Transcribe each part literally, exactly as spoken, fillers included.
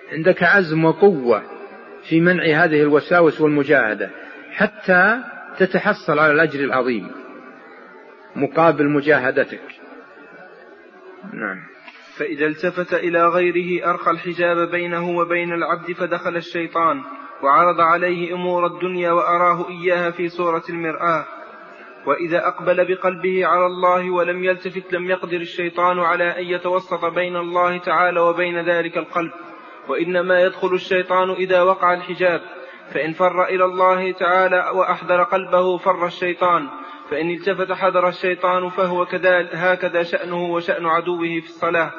عندك عزم وقوة في منع هذه الوساوس والمجاهدة حتى تتحصل على الأجر العظيم مقابل مجاهدتك. نعم. فإذا التفت إلى غيره أرخى الحجاب بينه وبين العبد فدخل الشيطان وعرض عليه أمور الدنيا وأراه إياها في صورة المرآة. وإذا أقبل بقلبه على الله ولم يلتفت لم يقدر الشيطان على أن يتوسط بين الله تعالى وبين ذلك القلب، وإنما يدخل الشيطان إذا وقع الحجاب، فإن فر إلى الله تعالى وأحضر قلبه فر الشيطان، فإن التفت حضر الشيطان، فهو كذلك هكذا شأنه وشأن عدوه في الصلاة.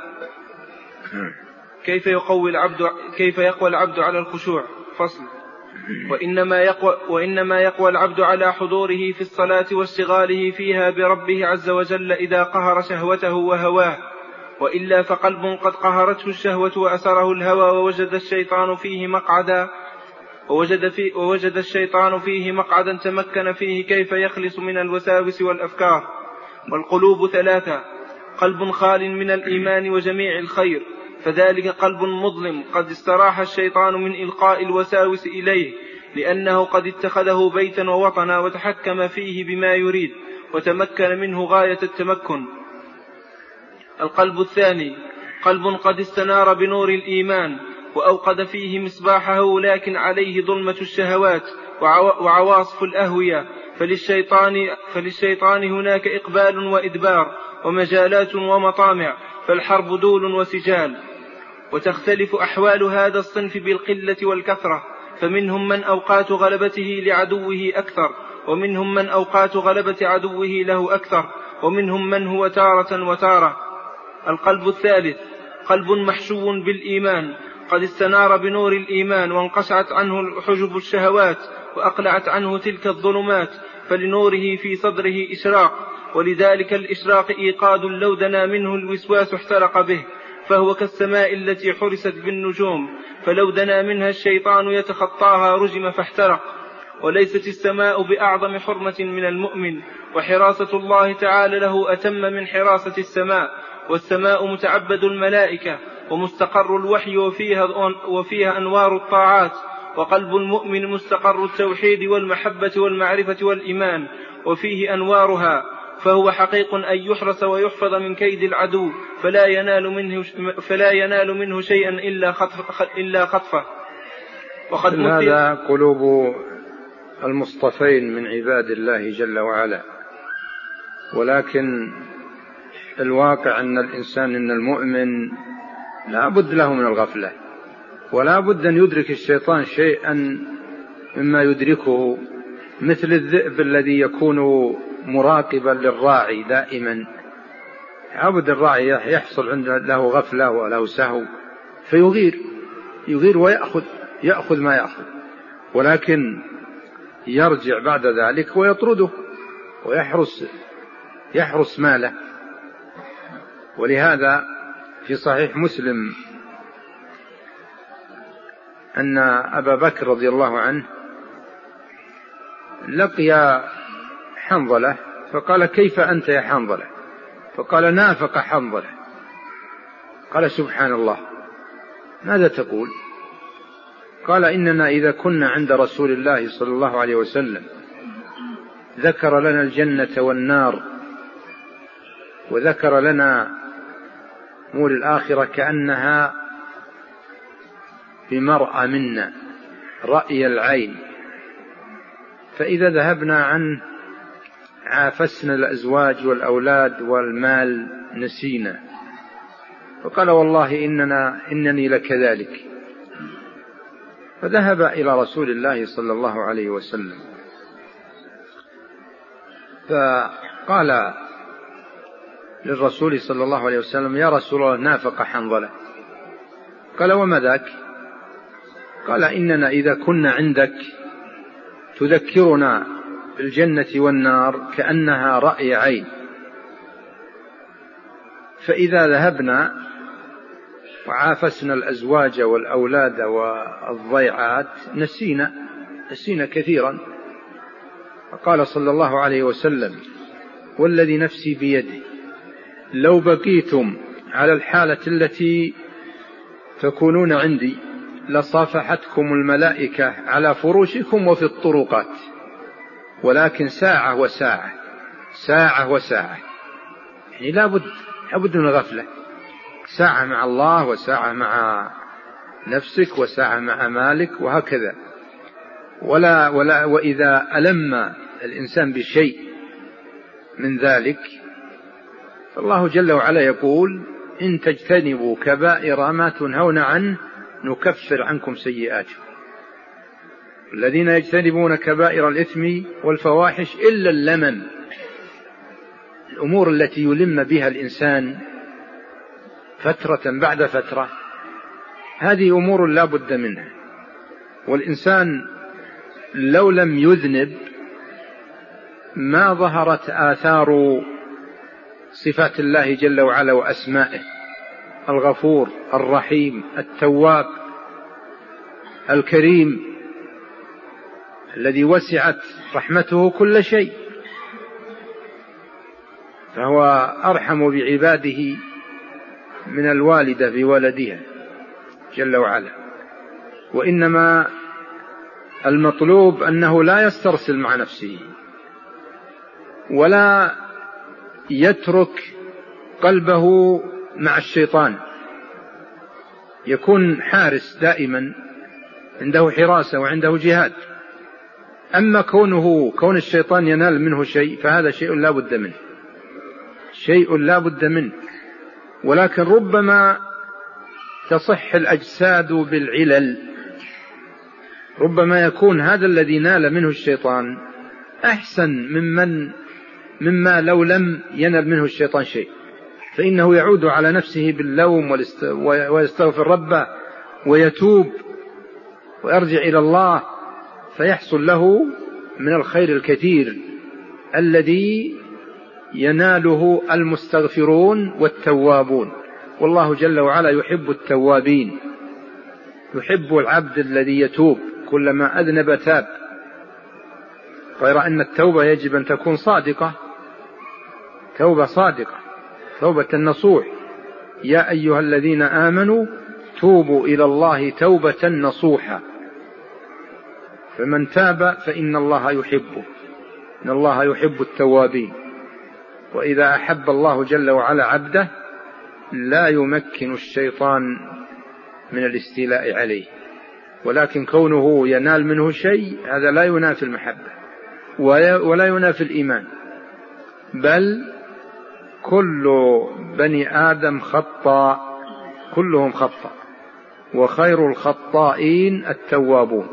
كيف يقوي العبد كيف يقوى العبد على الخشوع؟ فصل. وإنما يقوى, وإنما يقوى العبد على حضوره في الصلاة واشتغاله فيها بربه عز وجل إذا قهر شهوته وهواه، وإلا فقلب قد قهرته الشهوة وأسره الهوى ووجد الشيطان فيه مقعدا ووجد, في ووجد الشيطان فيه مقعدا تمكن فيه كيف يخلص من الوساوس والأفكار. والقلوب ثلاثة: قلب خال من الإيمان وجميع الخير، فذلك قلب مظلم قد استراح الشيطان من إلقاء الوساوس إليه، لأنه قد اتخذه بيتا ووطنا وتحكم فيه بما يريد وتمكن منه غاية التمكن. القلب الثاني: قلب قد استنار بنور الإيمان وأوقد فيه مصباحه، لكن عليه ظلمة الشهوات وعواصف الأهوية، فللشيطان, فللشيطان هناك إقبال وإدبار ومجالات ومطامع، فالحرب دول وسجال. وتختلف أحوال هذا الصنف بالقلة والكثرة، فمنهم من أوقات غلبته لعدوه أكثر، ومنهم من أوقات غلبة عدوه له أكثر، ومنهم من هو تارة وتارة. القلب الثالث: قلب محشو بالإيمان قد استنار بنور الإيمان وانقشعت عنه حجب الشهوات وأقلعت عنه تلك الظلمات، فلنوره في صدره إشراق، ولذلك الإشراق إيقاد لو دنا منه الوسواس احترق به، فهو كالسماء التي حرست بالنجوم، فلو دنا منها الشيطان يتخطاها رجم فاحترق. وليست السماء بأعظم حرمة من المؤمن، وحراسة الله تعالى له أتم من حراسة السماء، والسماء متعبد الملائكة ومستقر الوحي وفيها, وفيها أنوار الطاعات، وقلب المؤمن مستقر التوحيد والمحبة والمعرفة والإيمان وفيه أنوارها، فهو حقيق أن يحرس ويحفظ من كيد العدو، فلا ينال منه, فلا ينال منه شيئا إلا, خطف إلا خطفه. وقد هذا قلوب المصطفين من عباد الله جل وعلا، ولكن الواقع أن الإنسان إن المؤمن لا بد له من الغفلة، ولا بد أن يدرك الشيطان شيئا مما يدركه، مثل الذئب الذي يكون مراقبا للراعي دائما. عبد الراعي يحصل عنده له غفلة وله سهو فيغير يغير ويأخذ يأخذ ما يأخذ، ولكن يرجع بعد ذلك ويطرده ويحرس يحرس ماله. ولهذا في صحيح مسلم أن أبا بكر رضي الله عنه لقي حنظلة فقال: كيف أنت يا حنظلة؟ فقال: نافق حنظلة. قال: سبحان الله، ماذا تقول؟ قال: إننا إذا كنا عند رسول الله صلى الله عليه وسلم ذكر لنا الجنة والنار وذكر لنا أمور الآخرة كأنها بمرأى منا رأي العين، فإذا ذهبنا عنه عافسنا الأزواج والأولاد والمال نسينا. فقال: والله إننا إنني لكذلك. فذهب إلى رسول الله صلى الله عليه وسلم فقال للرسول صلى الله عليه وسلم: يا رسول الله، نافق حنظلة. قال: وما ذاك؟ قال: إننا إذا كنا عندك تذكرنا بالجنة والنار كأنها رأي عين، فإذا ذهبنا وعافسنا الأزواج والأولاد والضيعات نسينا نسينا كثيرا. فقال صلى الله عليه وسلم: والذي نفسي بيده لو بقيتم على الحالة التي تكونون عندي لصافحتكم الملائكة على فروشكم وفي الطرقات، ولكن ساعة وساعة، ساعة وساعة، يعني لابد لابد من غفلة، ساعة مع الله وساعة مع نفسك وساعة مع مالك وهكذا. ولا ولا وإذا ألم الإنسان بشيء من ذلك فالله جل وعلا يقول: إن تجتنبوا كبائر ما تنهون عنه نكفر عنكم سيئاتكم. الذين يجتنبون كبائر الإثم والفواحش إلا اللمم، الأمور التي يلم بها الإنسان فترة بعد فترة، هذه أمور لا بد منها. والإنسان لو لم يذنب ما ظهرت آثار صفات الله جل وعلا وأسمائه: الغفور، الرحيم، التواب، الكريم، الذي وسعت رحمته كل شيء، فهو أرحم بعباده من الوالدة بولدها جل وعلا. وإنما المطلوب أنه لا يسترسل مع نفسه ولا يترك قلبه مع الشيطان، يكون حارس دائما، عنده حراسة وعنده جهاد. أما كونه كون الشيطان ينال منه شيء فهذا شيء لا بد منه، شيء لا بد منه. ولكن ربما تصح الأجساد بالعلل، ربما يكون هذا الذي نال منه الشيطان أحسن ممن مما لو لم ينل منه الشيطان شيء، فإنه يعود على نفسه باللوم ويستغفر ربه ويتوب ويرجع إلى الله، فيحصل له من الخير الكثير الذي يناله المستغفرون والتوابون. والله جل وعلا يحب التوابين، يحب العبد الذي يتوب كلما أذنب تاب، غير أن التوبة يجب أن تكون صادقة، توبة صادقة، توبة النصوح: يا أيها الذين آمنوا توبوا إلى الله توبة نصوحا. فمن تاب فإن الله يحبه، إن الله يحب التوابين. وإذا أحب الله جل وعلا عبده لا يمكن الشيطان من الاستيلاء عليه، ولكن كونه ينال منه شيء هذا لا ينافي المحبة ولا ينافي الإيمان، بل كل بني آدم خطاء، كلهم خطاء، وخير الخطائين التوابون.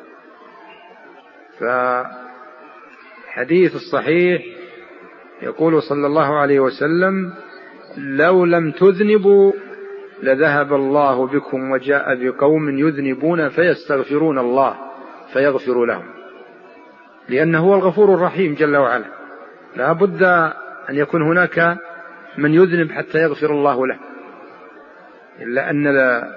فحديث الصحيح يقول صلى الله عليه وسلم: لو لم تذنبوا لذهب الله بكم وجاء بقوم يذنبون فيستغفرون الله فيغفر لهم، لأنه هو الغفور الرحيم جل وعلا. لا بد أن يكون هناك من يذنب حتى يغفر الله له، إلا أن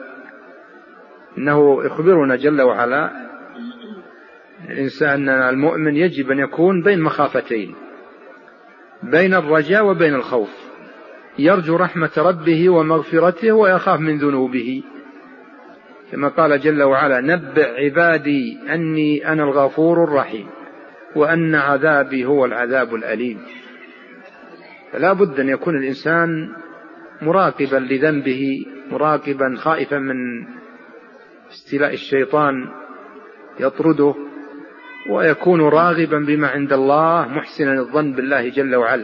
إنه يخبرنا جل وعلا الإنسان المؤمن يجب أن يكون بين مخافتين، بين الرجاء وبين الخوف، يرجو رحمة ربه ومغفرته ويخاف من ذنوبه، كما قال جل وعلا: نبئ عبادي أني أنا الغفور الرحيم وأن عذابي هو العذاب الأليم. فلا بد أن يكون الإنسان مراقبا لذنبه، مراقبا خائفا من استيلاء الشيطان يطرده، ويكون راغبا بما عند الله، محسنا الظن بالله جل وعلا،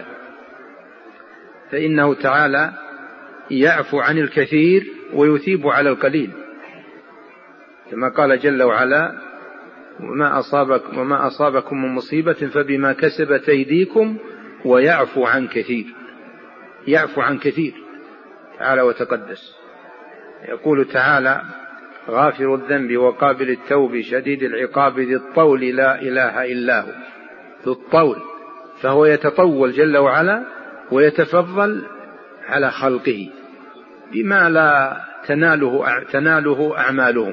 فإنه تعالى يعفو عن الكثير ويثيب على القليل، كما قال جل وعلا: وما أصابك وما أصابكم من مصيبة فبما كسبت أيديكم ويعفو عن كثير، يعفو عن كثير تعالى وتقدس. يقول تعالى: غافر الذنب وقابل التوب شديد العقاب ذي الطول لا إله إلا هو. ذو الطول، فهو يتطول جل وعلا ويتفضل على خلقه بما لا تناله, تناله أعمالهم،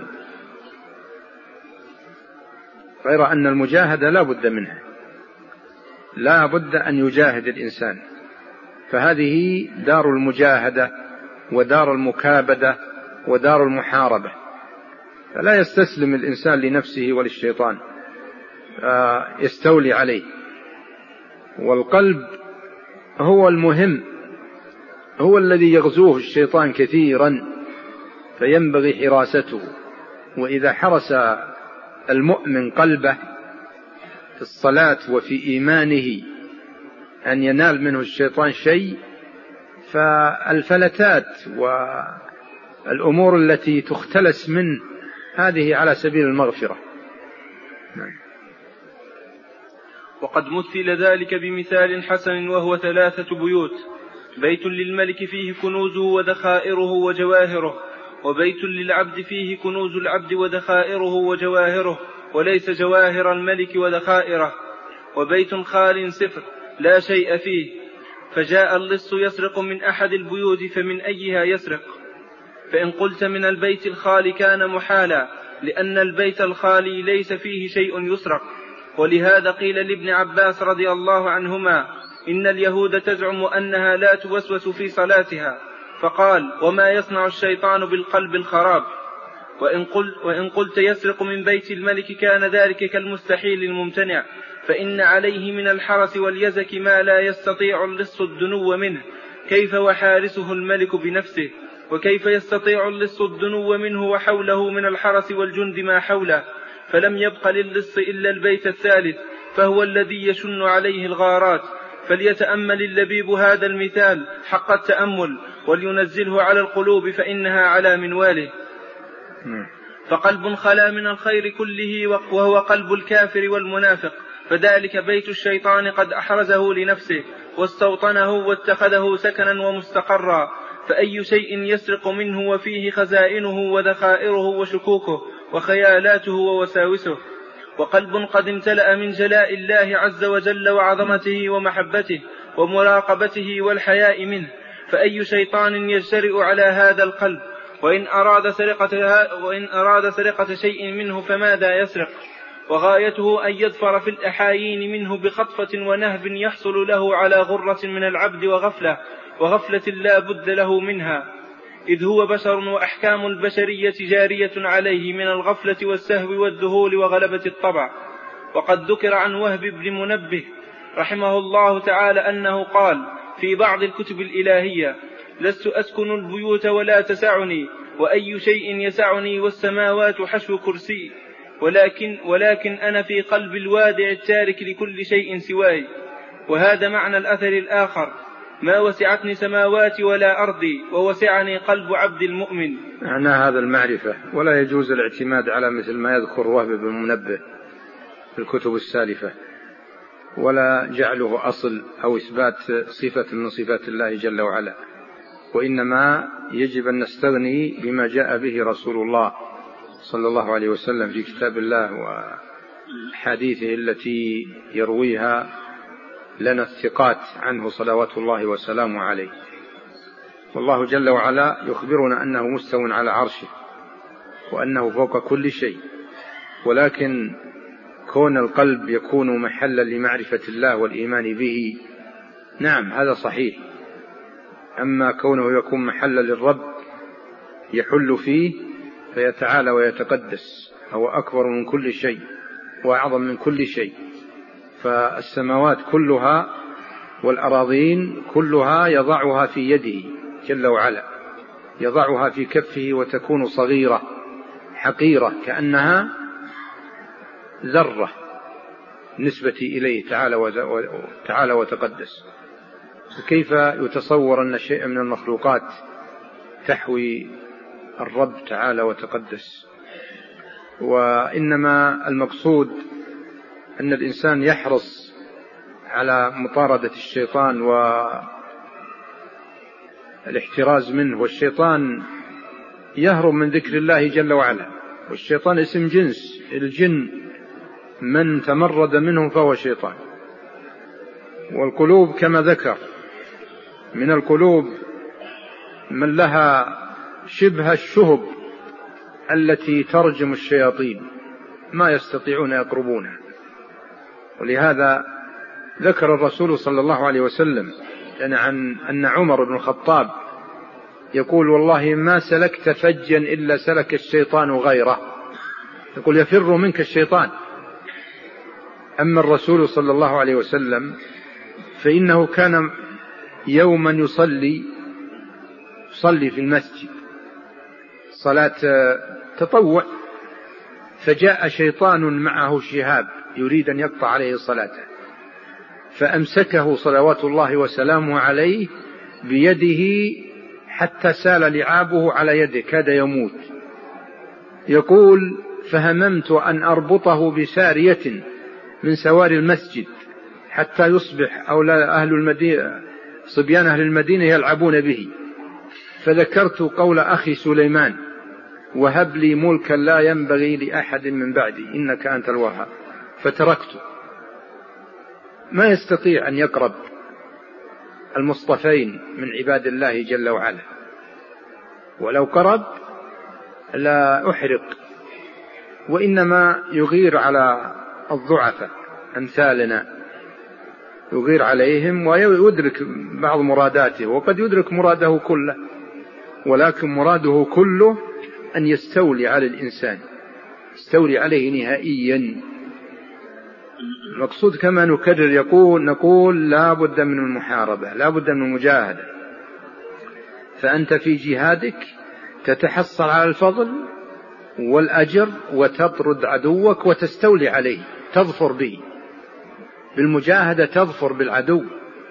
غير أن المجاهدة لا بد منها، لا بد أن يجاهد الإنسان، فهذه دار المجاهدة ودار المكابدة ودار المحاربة. فلا يستسلم الإنسان لنفسه وللشيطان يستولي عليه. والقلب هو المهم، هو الذي يغزوه الشيطان كثيرا، فينبغي حراسته. وإذا حرس المؤمن قلبه في الصلاة وفي إيمانه أن ينال منه الشيطان شيء، فالفلتات والأمور التي تختلس منه هذه على سبيل المغفرة. وقد مثل ذلك بمثال حسن، وهو ثلاثة بيوت: بيت للملك فيه كنوزه وذخائره وجواهره، وبيت للعبد فيه كنوز العبد وذخائره وجواهره وليس جواهر الملك وذخائره، وبيت خال صفر لا شيء فيه، فجاء اللص يسرق من أحد البيوت فمن أيها يسرق؟ فإن قلت من البيت الخالي كان محالا، لأن البيت الخالي ليس فيه شيء يسرق. ولهذا قيل لابن عباس رضي الله عنهما: إن اليهود تزعم أنها لا توسوس في صلاتها، فقال: وما يصنع الشيطان بالقلب الخراب. وإن قلت, وإن قلت يسرق من بيت الملك كان ذلك كالمستحيل الممتنع، فإن عليه من الحرس واليزك ما لا يستطيع اللص الدنو منه، كيف وحارسه الملك بنفسه؟ وكيف يستطيع اللص الدنو منه وحوله من الحرس والجند ما حوله؟ فلم يبق للص إلا البيت الثالث، فهو الذي يشن عليه الغارات. فليتأمل اللبيب هذا المثال حق التأمل، ولينزله على القلوب، فإنها على منواله. فقلب خلا من الخير كله وهو قلب الكافر والمنافق، فذلك بيت الشيطان قد أحرزه لنفسه واستوطنه واتخذه سكنا ومستقرا. فأي شيء يسرق منه وفيه خزائنه وذخائره وشكوكه وخيالاته ووساوسه. وقلب قد امتلأ من جلاء الله عز وجل وعظمته ومحبته ومراقبته والحياء منه، فأي شيطان يجترئ على هذا القلب؟ وإن أراد سرقة, وإن أراد سرقة شيء منه فماذا يسرق؟ وغايته أن يظفر في الأحايين منه بخطفة ونهب يحصل له على غرة من العبد وغفلة وغفلة لا بد له منها، إذ هو بشر، وأحكام البشرية جارية عليه من الغفلة والسهو والذهول وغلبة الطبع. وقد ذكر عن وهب بن منبه رحمه الله تعالى أنه قال في بعض الكتب الإلهية: لست أسكن البيوت ولا تسعني، وأي شيء يسعني والسماوات حشو كرسي، ولكن, ولكن أنا في قلب الوادع التارك لكل شيء سواي. وهذا معنى الأثر الآخر: ما وسعتني سماواتي ولا أرضي، ووسعني قلب عبد المؤمن. معنى هذا المعرفة، ولا يجوز الاعتماد على مثل ما يذكر وهب بن منبه في الكتب السالفة، ولا جعله أصل أو إثبات صفة من صفات الله جل وعلا، وإنما يجب أن نستغني بما جاء به رسول الله صلى الله عليه وسلم في كتاب الله وحديثه التي يرويها لنا الثقات عنه صلوات الله وسلامه عليه. والله جل وعلا يخبرنا أنه مستو على عرشه وأنه فوق كل شيء، ولكن كون القلب يكون محلا لمعرفة الله والإيمان به، نعم هذا صحيح. أما كونه يكون محلا للرب يحل فيه فيتعالى ويتقدس، هو أكبر من كل شيء وأعظم من كل شيء. فالسماوات كلها والأراضين كلها يضعها في يده جل وعلا، يضعها في كفه وتكون صغيرة حقيرة كأنها ذرة نسبة إليه تعالى وتقدس. كيف يتصور أن شيء من المخلوقات تحوي الرب تعالى وتقدس؟ وإنما المقصود أن الإنسان يحرص على مطاردة الشيطان والاحتراز منه، والشيطان يهرب من ذكر الله جل وعلا، والشيطان اسم جنس، الجن من تمرد منهم فهو شيطان. والقلوب كما ذكر من القلوب من لها شبه الشهب التي ترجم الشياطين ما يستطيعون يقربونها. ولهذا ذكر الرسول صلى الله عليه وسلم يعني عن أن عمر بن الخطاب يقول: والله ما سلكت فجا إلا سلك الشيطان غيره. يقول يفر منك الشيطان. أما الرسول صلى الله عليه وسلم فإنه كان يوما يصلي يصلي في المسجد صلاة تطوع، فجاء شيطان معه شهاب يريد أن يقطع عليه صلاته، فأمسكه صلوات الله وسلامه عليه بيده حتى سال لعابه على يده كاد يموت. يقول فهممت أن أربطه بسارية من سواري المسجد حتى يصبح أولاد أهل المدينة صبيان أهل المدينة يلعبون به، فذكرت قول أخي سليمان وهب لي ملكا لا ينبغي لأحد من بعدي إنك أنت الوهاب، فتركته. ما يستطيع أن يقرب المصطفين من عباد الله جل وعلا، ولو قرب لا أحرق، وإنما يغير على الضعفاء أمثالنا، يغير عليهم ويدرك بعض مراداته، وقد يدرك مراده كله، ولكن مراده كله أن يستولي على الإنسان، يستولي عليه نهائيا. المقصود كما نكرر يقول نقول لا بد من المحاربة، لا بد من المجاهدة. فأنت في جهادك تتحصل على الفضل والأجر وتطرد عدوك وتستولي عليه، تظفر به بالمجاهدة، تظفر بالعدو،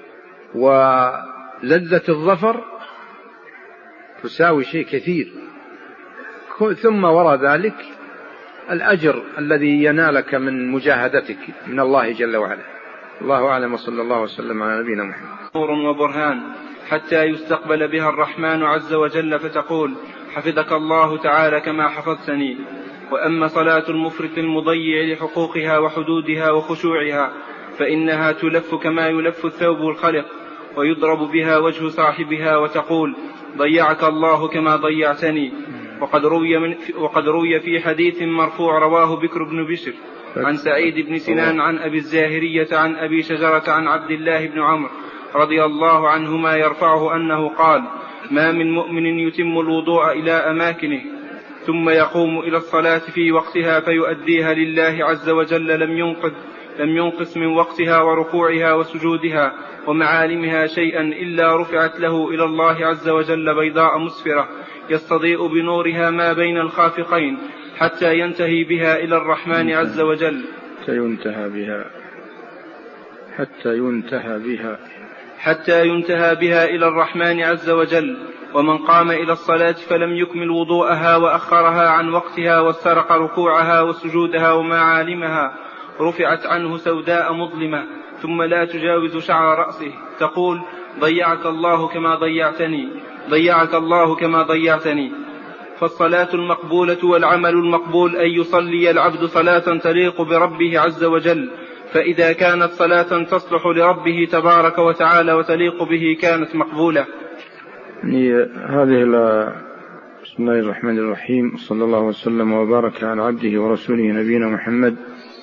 ولذة الظفر تساوي شيء كثير. ثم وراء ذلك الأجر الذي ينالك من مجاهدتك من الله جل وعلا. الله أعلم، وصلى الله وسلم على نبينا محمد. نور وبرهان حتى يستقبل بها الرحمن عز وجل فتقول حفظك الله تعالى كما حفظتني. وأما صلاة المفرط المضيع لحقوقها وحدودها وخشوعها فإنها تلف كما يلف الثوب الخلق، ويضرب بها وجه صاحبها وتقول ضيعك الله كما ضيعتني. وقد روي, من وقد روي في حديث مرفوع رواه بكر بن بشر عن سعيد بن سنان عن أبي الزاهرية عن أبي شجرة عن عبد الله بن عمرو رضي الله عنهما يرفعه أنه قال ما من مؤمن يتم الوضوء إلى أماكنه ثم يقوم إلى الصلاة في وقتها فيؤديها لله عز وجل لم ينقذ لم ينقص من وقتها وركوعها وسجودها ومعالمها شيئا إلا رفعت له إلى الله عز وجل بيضاء مسفرة يستضيء بنورها ما بين الخافقين حتى ينتهي بها إلى الرحمن عز وجل حتى ينتهى بها حتى ينتهى بها حتى ينتهى بها إلى الرحمن عز وجل. ومن قام إلى الصلاة فلم يكمل وضوءها وأخرها عن وقتها واسترق ركوعها وسجودها ومعالمها رفعت عنه سوداء مظلمة ثم لا تجاوز شعر رأسه تقول ضيعك الله كما ضيعتني ضيعك الله كما ضيعتني. فالصلاة المقبولة والعمل المقبول أن يصلي العبد صلاة تليق بربه عز وجل، فإذا كانت صلاة تصلح لربه تبارك وتعالى وتليق به كانت مقبولة. يعني هذه بسم الله الرحمن الرحيم، صلى الله وسلم وبارك على عبده ورسوله نبينا محمد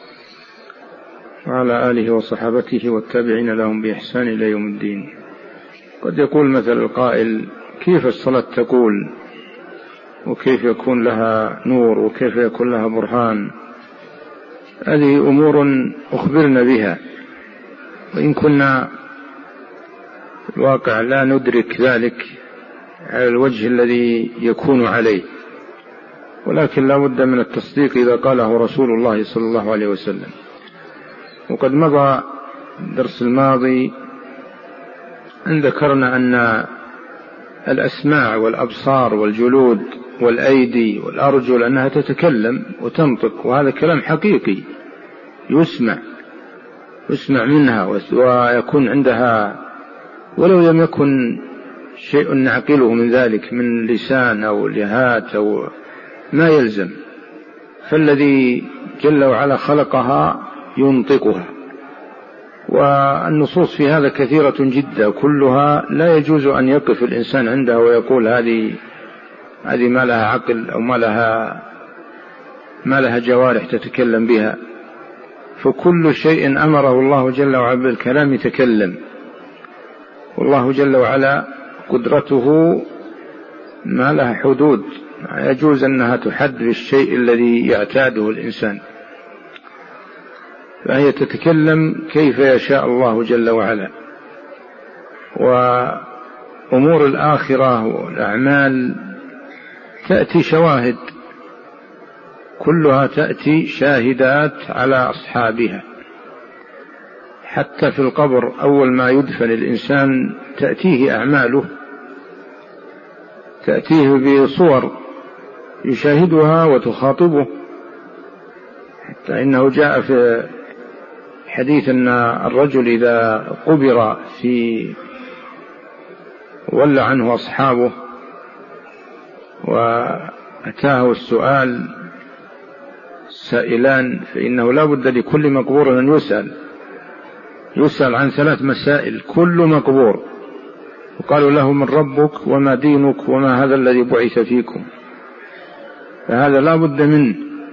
وعلى آله وصحابته والتابعين لهم بإحسان إلى يوم الدين. قد يقول مثل القائل كيف الصلاة تقول وكيف يكون لها نور وكيف يكون لها برهان؟ هذه أمور أخبرنا بها، وإن كنا في الواقع لا ندرك ذلك على الوجه الذي يكون عليه، ولكن لا بد من التصديق إذا قاله رسول الله صلى الله عليه وسلم. وقد مضى الدرس الماضي أن ذكرنا أن الأسماع والأبصار والجلود والأيدي والأرجل أنها تتكلم وتنطق، وهذا كلام حقيقي يسمع يسمع منها ويكون عندها ولو لم يكن شيء نعقله من ذلك من لسان أو لهات أو ما يلزم، فالذي جل وعلا خلقها ينطقها. والنصوص في هذا كثيرة جدا كلها لا يجوز أن يقف الإنسان عندها ويقول هذه هذه ما لها عقل أو ما لها ما لها جوارح تتكلم بها، فكل شيء أمره الله جل وعلا بالكلام يتكلم. والله جل وعلا قدرته ما لها حدود يجوز أنها تحد بالشيء الذي يعتاده الإنسان، فهي تتكلم كيف يشاء الله جل وعلا. وأمور الآخرة والأعمال تأتي شواهد، كلها تأتي شاهدات على أصحابها. حتى في القبر أول ما يدفن الإنسان تأتيه أعماله، تأتيه بصور يشاهدها وتخاطبه. حتى إنه جاء في حديث أن الرجل إذا قبر في ولى عنه أصحابه وأتاه السؤال سائلان، فإنه لا بد لكل مقبور أن يسأل يسأل عن ثلاث مسائل كل مقبور. وقالوا له: من ربك وما دينك وما هذا الذي بعث فيكم؟ فهذا لا بد منه،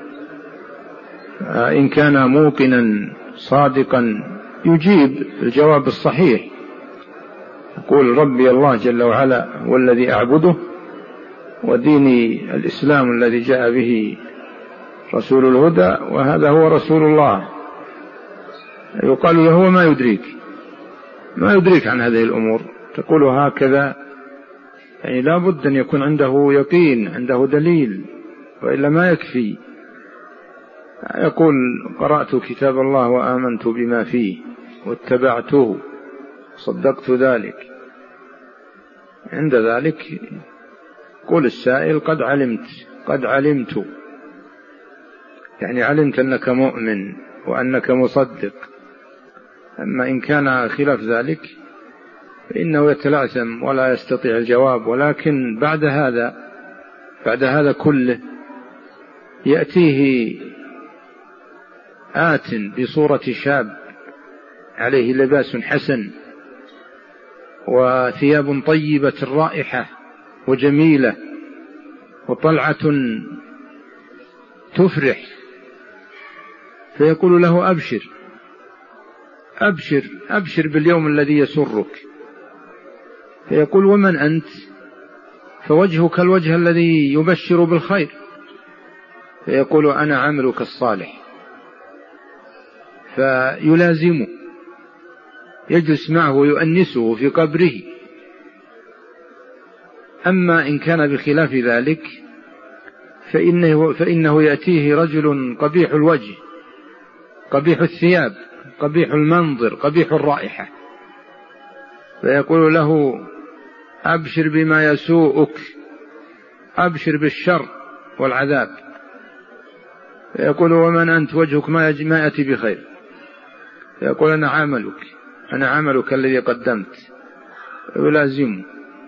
إن كان موقنا صادقا يجيب الجواب الصحيح، يقول: ربي الله جل وعلا والذي أعبده، وديني الإسلام الذي جاء به رسول الهدى، وهذا هو رسول الله. يقال له: وما يدريك ما يدريك عن هذه الأمور؟ تقول هكذا، يعني لا بد أن يكون عنده يقين، عنده دليل، وإلا ما يكفي. يقول: قرأت كتاب الله وآمنت بما فيه واتبعته صدقت ذلك. عند ذلك قول السائل: قد علمت قد علمت يعني علمت أنك مؤمن وأنك مصدق. أما إن كان خلاف ذلك فإنه يتلعثم ولا يستطيع الجواب. ولكن بعد هذا بعد هذا كله يأتيه آت بصورة شاب عليه لباس حسن وثياب طيبة الرائحة وجميلة وطلعة تفرح، فيقول له: أبشر أبشر أبشر باليوم الذي يسرك. فيقول: ومن أنت؟ فوجهك الوجه الذي يبشر بالخير. فيقول: أنا عملك الصالح. فيلازمه، يجلس معه ويؤنسه في قبره. أما إن كان بخلاف ذلك فإنه, فإنه يأتيه رجل قبيح الوجه قبيح الثياب قبيح المنظر قبيح الرائحة، فيقول له: أبشر بما يسوءك، أبشر بالشر والعذاب. فيقول: ومن أنت؟ وجهك ما يأتي بخير. فيقول: أنا عملك أنا عملك الذي قدمت. يلازمه.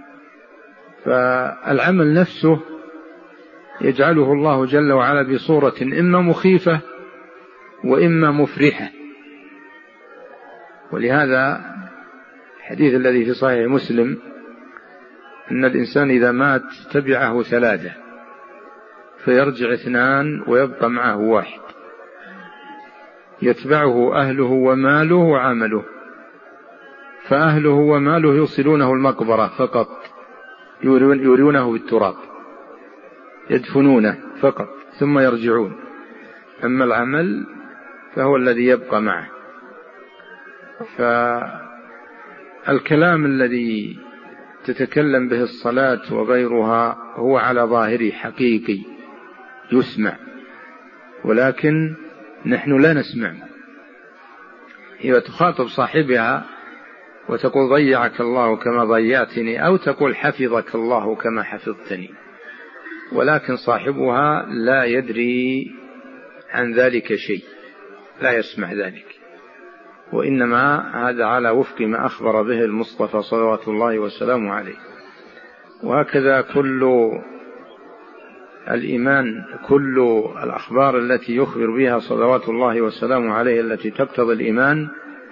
فالعمل نفسه يجعله الله جل وعلا بصورة إما مخيفة وإما مفرحة. ولهذا الحديث الذي في صحيح مسلم أن الإنسان إذا مات تبعه ثلاثة، فيرجع اثنان ويبقى معه واحد، يتبعه أهله وماله وعمله. فأهله وماله يوصلونه المقبرة فقط، يورونه بالتراب، يدفنونه فقط ثم يرجعون. أما العمل فهو الذي يبقى معه. فالكلام الذي تتكلم به الصلاة وغيرها هو على ظاهره حقيقي يسمع، ولكن نحن لا نسمع. هي تخاطب صاحبها وتقول: ضيعك الله كما ضيعتني، أو تقول: حفظك الله كما حفظتني. ولكن صاحبها لا يدري عن ذلك شيء، لا يسمع ذلك، وإنما هذا على وفق ما أخبر به المصطفى صلوات الله وسلامه عليه. وهكذا كل الإيمان، كل الأخبار التي يخبر بها صلوات الله وسلامه عليه التي تقتضي الإيمان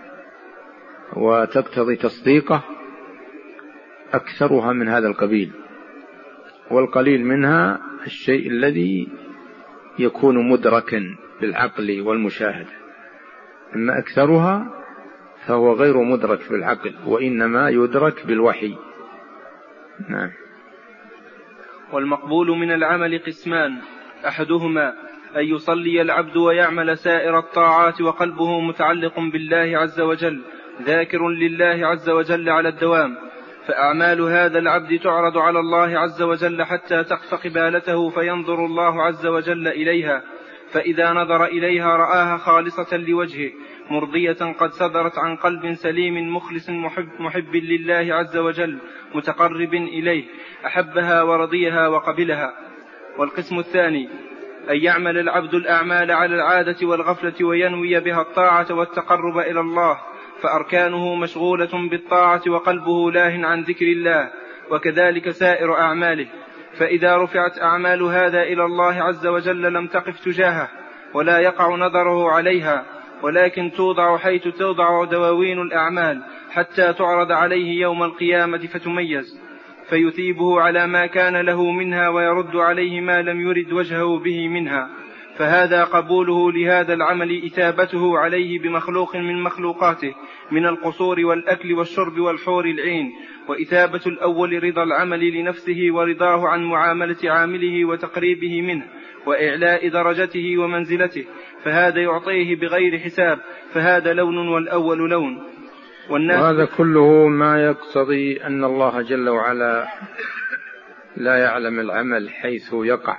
وتقتضي تصديقه أكثرها من هذا القبيل، والقليل منها الشيء الذي يكون مدركا بالعقل والمشاهدة. أما أكثرها فهو غير مدرك بالعقل، وإنما يدرك بالوحي. نعم. والمقبول من العمل قسمان: أحدهما أن يصلي العبد ويعمل سائر الطاعات وقلبه متعلق بالله عز وجل ذاكر لله عز وجل على الدوام، فأعمال هذا العبد تعرض على الله عز وجل حتى تخفى قبالته فينظر الله عز وجل إليها، فإذا نظر إليها رآها خالصة لوجهه مرضية قد صدرت عن قلب سليم مخلص محب, محب لله عز وجل متقرب إليه، أحبها ورضيها وقبلها. والقسم الثاني أن يعمل العبد الأعمال على العادة والغفلة وينوي بها الطاعة والتقرب إلى الله، فأركانه مشغولة بالطاعة وقلبه لاهٍ عن ذكر الله، وكذلك سائر أعماله. فإذا رفعت أعمال هذا إلى الله عز وجل لم تقف تجاهه ولا يقع نظره عليها، ولكن توضع حيث توضع دواوين الأعمال حتى تعرض عليه يوم القيامة فتميز، فيثيبه على ما كان له منها ويرد عليه ما لم يرد وجهه به منها. فهذا قبوله لهذا العمل إثابته عليه بمخلوق من مخلوقاته من القصور والأكل والشرب والحور العين، وإثابة الأول رضا العمل لنفسه ورضاه عن معاملة عامله وتقريبه منه وإعلاء درجته ومنزلته، فهذا يعطيه بغير حساب، فهذا لون والأول لون. وهذا كله ما يقتضي أن الله جل وعلا لا يعلم العمل حيث يقع،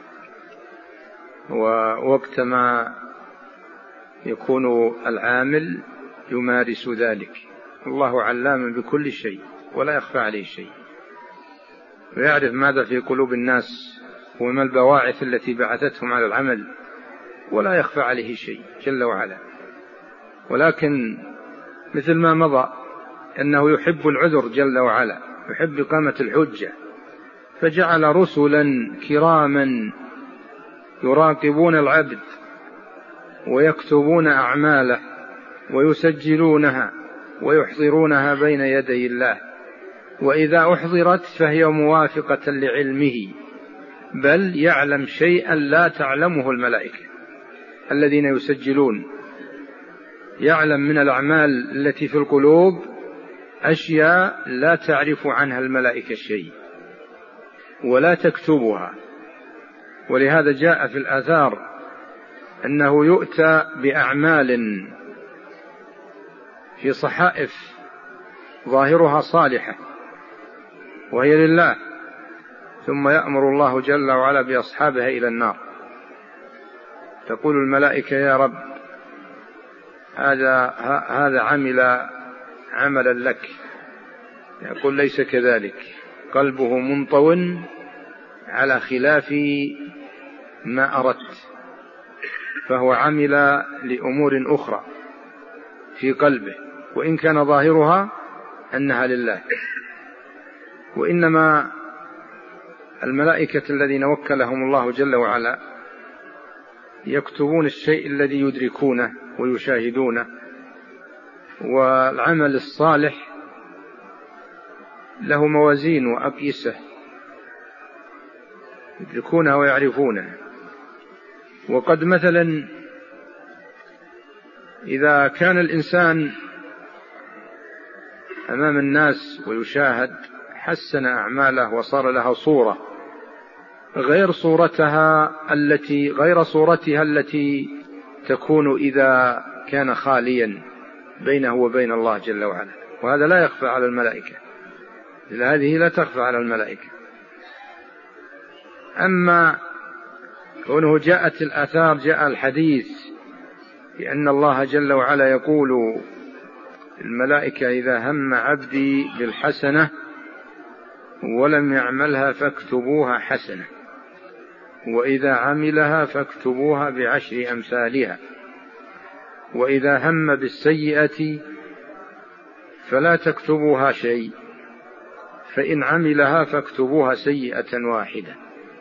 ووقت ما يكون العامل يمارس ذلك. الله علام بكل شيء ولا يخفى عليه شيء، ويعرف ماذا في قلوب الناس وما البواعث التي بعثتهم على العمل، ولا يخفى عليه شيء جل وعلا. ولكن مثل ما مضى أنه يحب العذر جل وعلا، يحب إقامة الحجة، فجعل رسلا كراما يراقبون العبد ويكتبون أعماله ويسجلونها ويحضرونها بين يدي الله، وإذا أحضرت فهي موافقة لعلمه، بل يعلم شيئا لا تعلمه الملائكة الذين يسجلون. يعلم من الأعمال التي في القلوب أشياء لا تعرف عنها الملائكة شيء ولا تكتبها. ولهذا جاء في الآثار أنه يؤتى بأعمال في صحائف ظاهرها صالحة وهي لله، ثم يأمر الله جل وعلا بأصحابها إلى النار، تقول الملائكة: يا رب، هذا هذا عمل عملا لك. يقول: ليس كذلك، قلبه منطو على خلاف ما أردت، فهو عمل لأمور أخرى في قلبه، وإن كان ظاهرها أنها لله. وإنما الملائكة الذين وكلهم الله جل وعلا يكتبون الشيء الذي يدركونه ويشاهدونه، والعمل الصالح له موازين وأقيسة يدركونها ويعرفونها. وقد مثلا إذا كان الإنسان أمام الناس ويشاهد حسن أعماله وصار لها صورة غير صورتها التي غير صورتها التي تكون إذا كان خاليا بينه وبين الله جل وعلا، وهذا لا يخفى على الملائكة، هذه لا تخفى على الملائكة. أما كونه جاءت الآثار، جاء الحديث بأن الله جل وعلا يقول الملائكة: إذا هم عبدي بالحسنة ولم يعملها فاكتبوها حسنة، وإذا عملها فاكتبوها بعشر أمثالها، وإذا هم بالسيئة فلا تكتبوها شيء، فإن عملها فاكتبوها سيئة واحدة.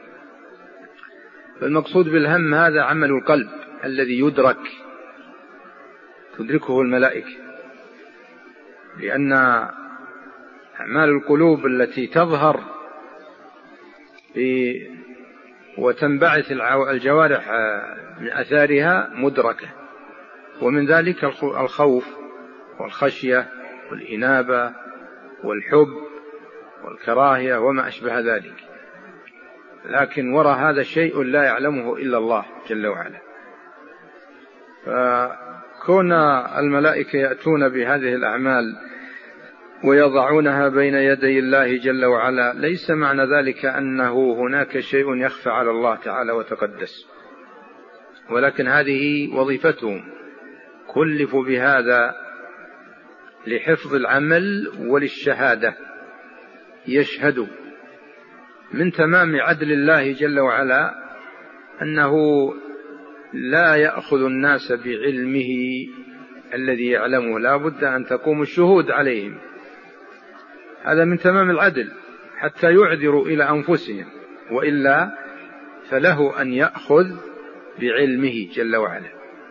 فالمقصود بالهم هذا عمل القلب الذي يدرك تدركه الملائكة، لأن أعمال القلوب التي تظهر وتنبعث الجوارح من أثارها مدركة، ومن ذلك الخوف والخشية والإنابة والحب والكراهية وما أشبه ذلك. لكن وراء هذا شيء لا يعلمه إلا الله جل وعلا. فكون الملائكة يأتون بهذه الأعمال ويضعونها بين يدي الله جل وعلا ليس معنى ذلك أنه هناك شيء يخفى على الله تعالى وتقدس، ولكن هذه وظيفتهم، كلفوا بهذا لحفظ العمل وللشهادة، يشهدوا. من تمام عدل الله جل وعلا أنه لا يأخذ الناس بعلمه الذي يعلمه، لا بد أن تقوم الشهود عليهم، هذا من تمام العدل حتى يعذروا إلى أنفسهم، وإلا فله أن يأخذ بعلمه جل وعلا،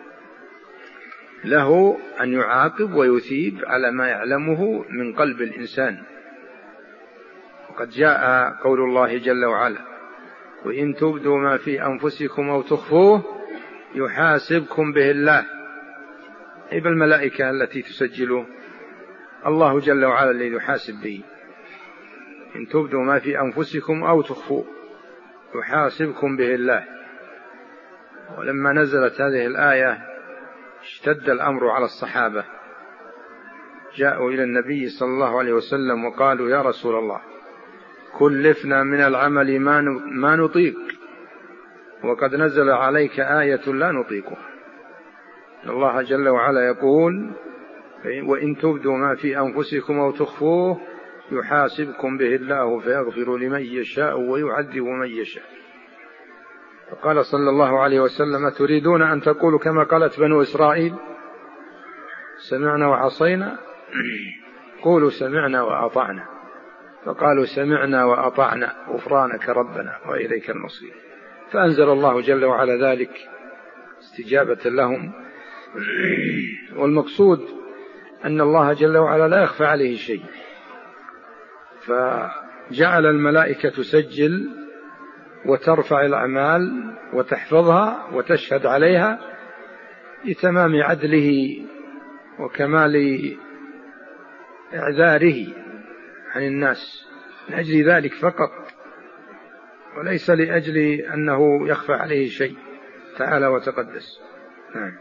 له أن يعاقب ويثيب على ما يعلمه من قلب الإنسان. وقد جاء قول الله جل وعلا: وإن تبدوا ما في أنفسكم أو تخفوه يحاسبكم به الله، أي بالملائكة التي تسجله، الله جل وعلا الذي يحاسب به. إن تبدوا ما في أنفسكم أو تخفوه يحاسبكم به الله. ولما نزلت هذه الآية اشتد الأمر على الصحابة، جاءوا إلى النبي صلى الله عليه وسلم وقالوا: يا رسول الله، كلفنا من العمل ما نطيق، وقد نزل عليك آية لا نطيقها. الله جل وعلا يقول: وإن تبدوا ما في أنفسكم أو تخفوه يحاسبكم به الله فيغفر لمن يشاء ويعذب من يشاء. فقال صلى الله عليه وسلم: تريدون أن تقولوا كما قالت بنو إسرائيل سمعنا وعصينا؟ قولوا سمعنا وأطعنا. فقالوا سمعنا وأطعنا غفرانك ربنا وإليك المصير. فأنزل الله جل وعلا ذلك استجابة لهم. والمقصود أن الله جل وعلا لا يخفى عليه شيء، فجعل الملائكة تسجل وترفع الأعمال وتحفظها وتشهد عليها لتمام عدله وكمال إعذاره عن الناس، من أجل ذلك فقط، وليس لأجل أنه يخفى عليه شيء تعالى وتقدس. نعم.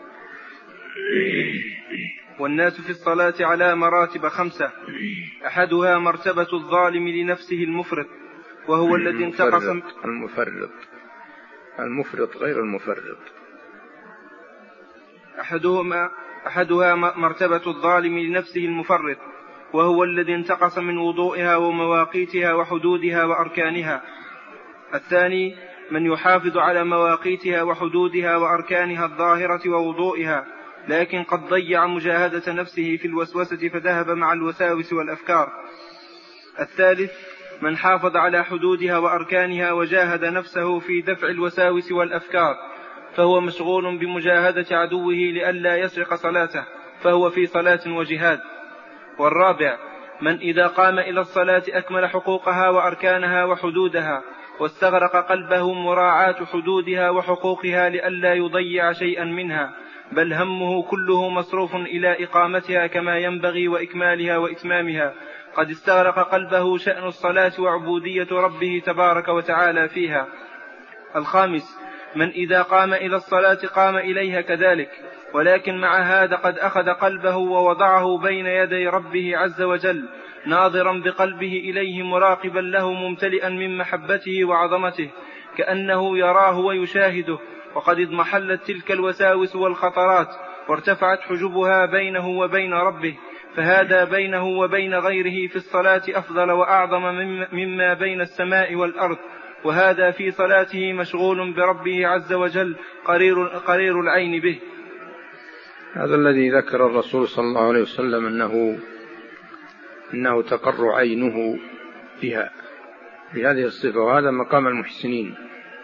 والناس في الصلاة على مراتب خمسة، أحدها مرتبة الظالم لنفسه المفرط، وهو الذي انتقص المفرط المفرط غير المفرط. أحدهما أحدها مرتبة الظالم لنفسه المفرط، وهو الذي انتقص من وضوئها ومواقيتها وحدودها وأركانها. الثاني من يحافظ على مواقيتها وحدودها وأركانها الظاهرة ووضوئها، لكن قد ضيع مجاهدة نفسه في الوسوسة فذهب مع الوساوس والأفكار. الثالث من حافظ على حدودها وأركانها وجاهد نفسه في دفع الوساوس والأفكار، فهو مشغول بمجاهدة عدوه لئلا يسرق صلاته، فهو في صلاة وجهاد. والرابع من إذا قام إلى الصلاة أكمل حقوقها وأركانها وحدودها، واستغرق قلبه مراعاة حدودها وحقوقها لئلا يضيع شيئا منها، بل همه كله مصروف إلى إقامتها كما ينبغي وإكمالها وإتمامها. قد استغرق قلبه شأن الصلاة وعبودية ربه تبارك وتعالى فيها. الخامس من إذا قام إلى الصلاة قام إليها كذلك، ولكن مع هذا قد أخذ قلبه ووضعه بين يدي ربه عز وجل، ناظرا بقلبه إليه مراقبا له ممتلئا من محبته وعظمته، كأنه يراه ويشاهده، وقد اضمحلت تلك الوساوس والخطرات وارتفعت حجبها بينه وبين ربه، فهذا بينه وبين غيره في الصلاة أفضل وأعظم مما بين السماء والأرض، وهذا في صلاته مشغول بربه عز وجل قرير, قرير العين به. هذا الذي ذكر الرسول صلى الله عليه وسلم أنه, إنه تقر عينه بها بهذه الصفة، وهذا مقام المحسنين.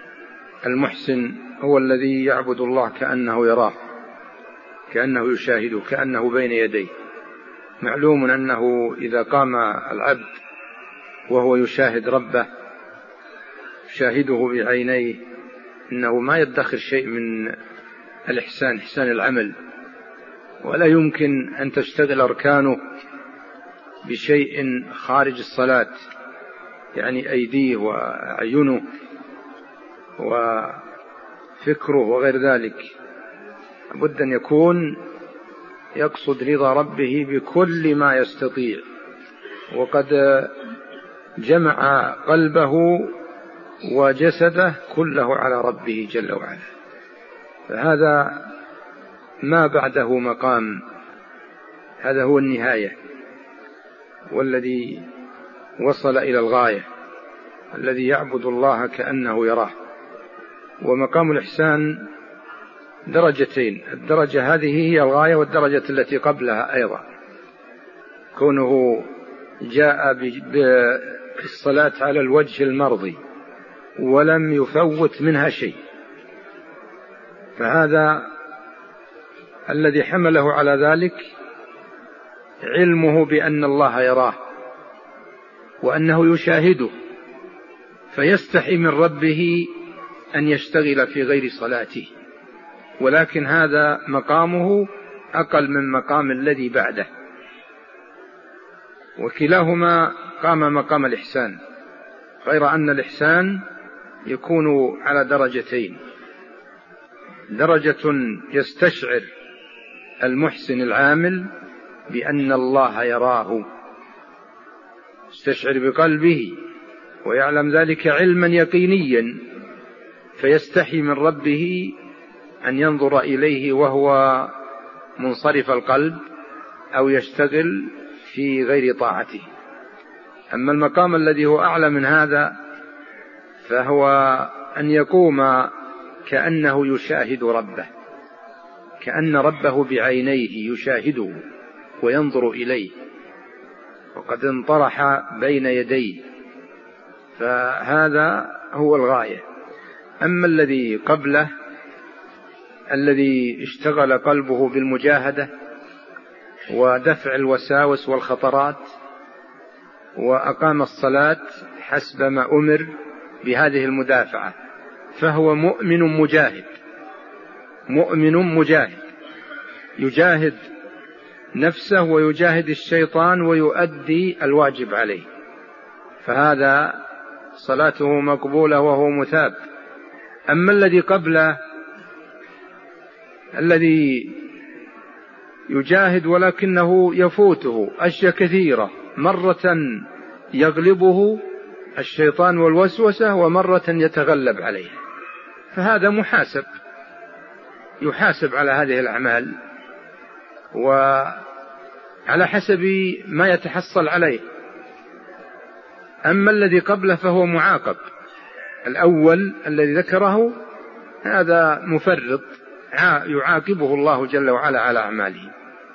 المحسن هو الذي يعبد الله كأنه يراه، كأنه يشاهده، كأنه بين يديه. معلوم أنه إذا قام العبد وهو يشاهد ربه، يشاهده بعينيه، إنه ما يدخر شيء من الإحسان، إحسان العمل، ولا يمكن أن تشتغل أركانه بشيء خارج الصلاة، يعني أيديه وأعينه وفكره وغير ذلك، لابد أن يكون يقصد رضا ربه بكل ما يستطيع، وقد جمع قلبه وجسده كله على ربه جل وعلا، فهذا ما بعده مقام، هذا هو النهاية والذي وصل إلى الغاية، الذي يعبد الله كأنه يراه. ومقام الإحسان درجتين، الدرجة هذه هي الغاية، والدرجة التي قبلها أيضا، كونه جاء بالصلاة على الوجه المرضي ولم يفوت منها شيء، فهذا الذي حمله على ذلك علمه بأن الله يراه وأنه يشاهده، فيستحي من ربه أن يشتغل في غير صلاته، ولكن هذا مقامه أقل من مقام الذي بعده، وكلاهما قام مقام الإحسان، غير أن الإحسان يكون على درجتين، درجة يستشعر المحسن العامل بأن الله يراه، يستشعر بقلبه ويعلم ذلك علما يقينيا، فيستحي من ربه أن ينظر إليه وهو منصرف القلب أو يشتغل في غير طاعته. أما المقام الذي هو أعلى من هذا فهو أن يقوم كأنه يشاهد ربه، كأن ربه بعينيه يشاهده وينظر إليه وقد انطرح بين يديه، فهذا هو الغاية. أما الذي قبله الذي اشتغل قلبه بالمجاهدة ودفع الوساوس والخطرات وأقام الصلاة حسب ما أمر بهذه المدافعة، فهو مؤمن مجاهد، مؤمن مجاهد يجاهد نفسه ويجاهد الشيطان ويؤدي الواجب عليه، فهذا صلاته مقبولة وهو مثاب. أما الذي قبله الذي يجاهد ولكنه يفوته أشياء كثيرة، مرة يغلبه الشيطان والوسوسة ومرة يتغلب عليه، فهذا محاسب، يحاسب على هذه الأعمال وعلى حسب ما يتحصل عليه. أما الذي قبله فهو معاقب، الأول الذي ذكره هذا مفرط يعاقبه الله جل وعلا على أعماله.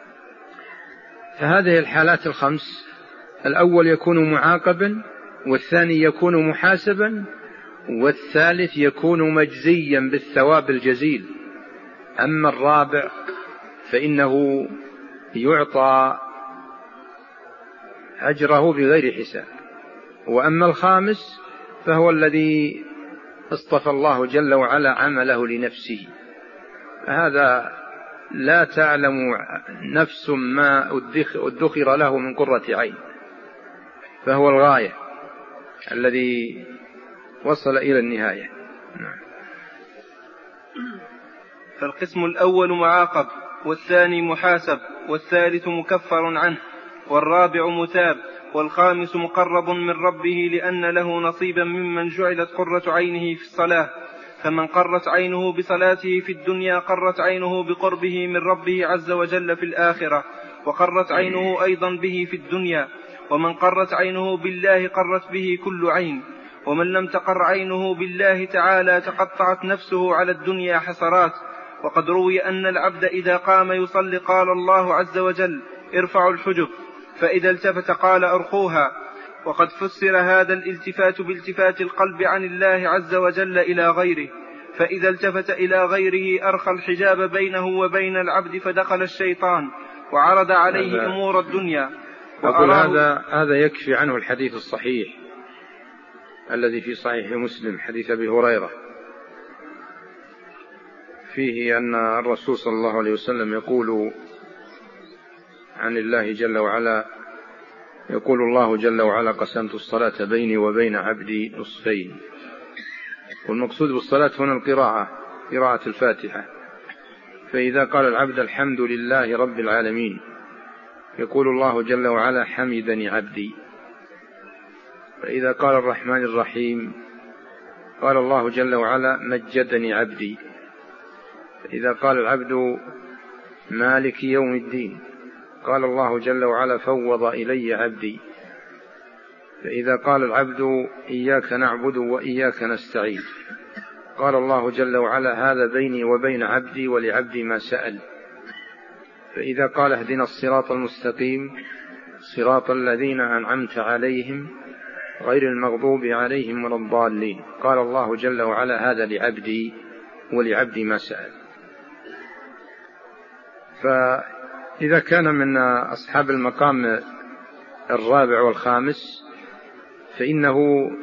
فهذه الحالات الخمس، الأول يكون معاقبا، والثاني يكون محاسبا، والثالث يكون مجزيا بالثواب الجزيل. أما الرابع فإنه يعطى أجره بغير حساب. وأما الخامس فهو الذي اصطفى الله جل وعلا عمله لنفسه، هذا لا تعلم نفس ما ادخر له من قرة عين، فهو الغاية الذي وصل إلى النهاية. فالقسم الأول معاقب، والثاني محاسب، والثالث مكفر عنه، والرابع مثاب، والخامس مقرب من ربه لأن له نصيبا ممن جعلت قرة عينه في الصلاة، فمن قرت عينه بصلاته في الدنيا قرت عينه بقربه من ربه عز وجل في الآخرة، وقرت عينه أيضا به في الدنيا. ومن قرت عينه بالله قرت به كل عين، ومن لم تقر عينه بالله تعالى تقطعت نفسه على الدنيا حسرات. وقد روي أن العبد إذا قام يصلي قال الله عز وجل ارفعوا الحجب، فإذا التفت قال أرخوها. وقد فسر هذا الالتفات بالتفات القلب عن الله عز وجل إلى غيره، فإذا التفت إلى غيره أرخى الحجاب بينه وبين العبد فدخل الشيطان وعرض عليه أمور الدنيا. أقول هذا هذا يكفي عنه الحديث الصحيح الذي في صحيح مسلم حديث أبي هريرة، فيه أن الرسول صلى الله عليه وسلم يقول عن الله جل وعلا، يقول الله جل وعلا قسمت الصلاة بيني وبين عبدي نصفين، والمقصود بالصلاة هنا القراءة، قراءة الفاتحة. فإذا قال العبد الحمد لله رب العالمين يقول الله جل وعلا حمدني عبدي. فإذا قال الرحمن الرحيم قال الله جل وعلا مجدني عبدي. فإذا قال العبد مالك يوم الدين قال الله جل وعلا فوض إلي عبدي. فإذا قال العبد إياك نعبد وإياك نستعين قال الله جل وعلا هذا بيني وبين عبدي ولعبدي ما سأل. فإذا قال اهدنا الصراط المستقيم صراط الذين أنعمت عليهم غير المغضوب عليهم ولا الضالين قال الله جل وعلا هذا لعبدي ولعبدي ما سأل. فإذا كان من أصحاب المقام الرابع والخامس فإنه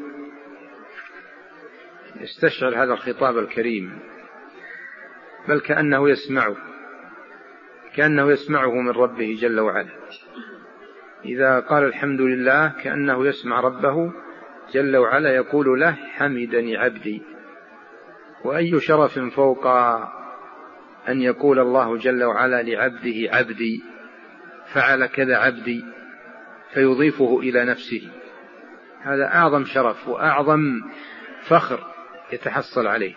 يستشعر هذا الخطاب الكريم، بل كأنه يسمعه كأنه يسمعه من ربه جل وعلا. إذا قال الحمد لله كأنه يسمع ربه جل وعلا يقول له حمدني عبدي. وأي شرف فوق أن يقول الله جل وعلا لعبده عبدي فعل كذا عبدي فيضيفه إلى نفسه. هذا أعظم شرف وأعظم فخر يتحصل عليه.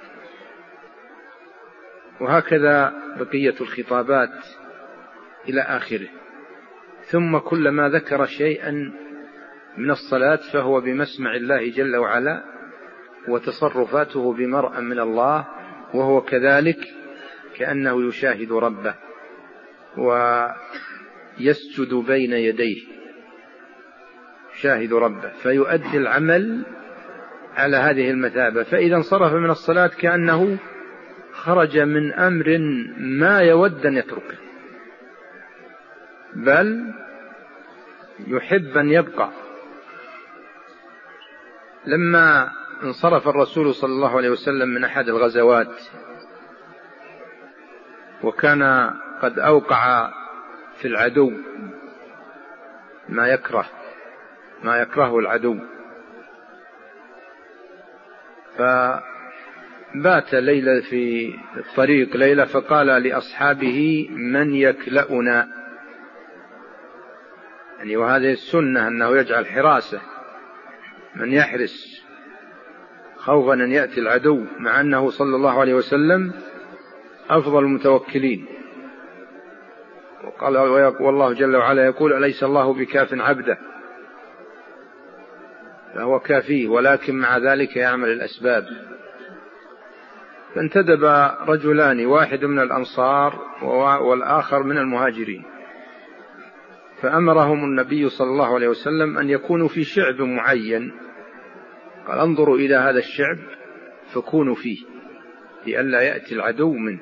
وهكذا بقية الخطابات إلى آخره. ثم كلما ذكر شيئا من الصلاة فهو بمسمع الله جل وعلا وتصرفاته بمرأى من الله، وهو كذلك كأنه يشاهد ربه ويسجد بين يديه يشاهد ربه فيؤدي العمل على هذه المثابة. فإذا انصرف من الصلاة كأنه خرج من أمر ما يود أن يتركه، بل يحب أن يبقى. لما انصرف الرسول صلى الله عليه وسلم من أحد الغزوات وكان قد أوقع في العدو ما يكره ما يكرهه العدو، فبات ليلة في الطريق ليلة فقال لأصحابه من يكلأنا، يعني وهذه السنة أنه يجعل حراسة من يحرس خوفا أن يأتي العدو، مع أنه صلى الله عليه وسلم أفضل المتوكلين. وقال والله جل وعلا يقول أليس الله بكاف عبده، فهو كافيه ولكن مع ذلك يعمل الأسباب. فانتدب رجلان، واحد من الأنصار والآخر من المهاجرين، فأمرهم النبي صلى الله عليه وسلم أن يكونوا في شعب معين. قال انظروا إلى هذا الشعب فكونوا فيه لئلا يأتي العدو منه.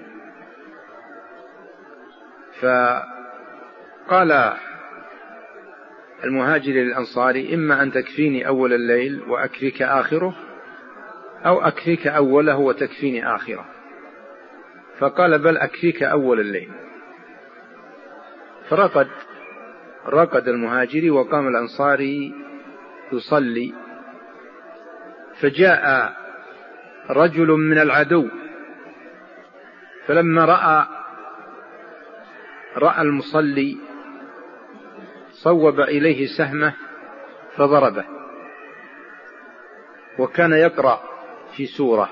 فقال المهاجر للأنصاري إما أن تكفيني أول الليل وأكفيك آخره، أو أكفيك أوله وتكفيني آخره. فقال بل أكفيك أول الليل. فرقد رقد المهاجري وقام الأنصاري يصلي. فجاء رجل من العدو فلما رأى رأى المصلي صوب إليه سهمه فضربه، وكان يقرأ في سورة،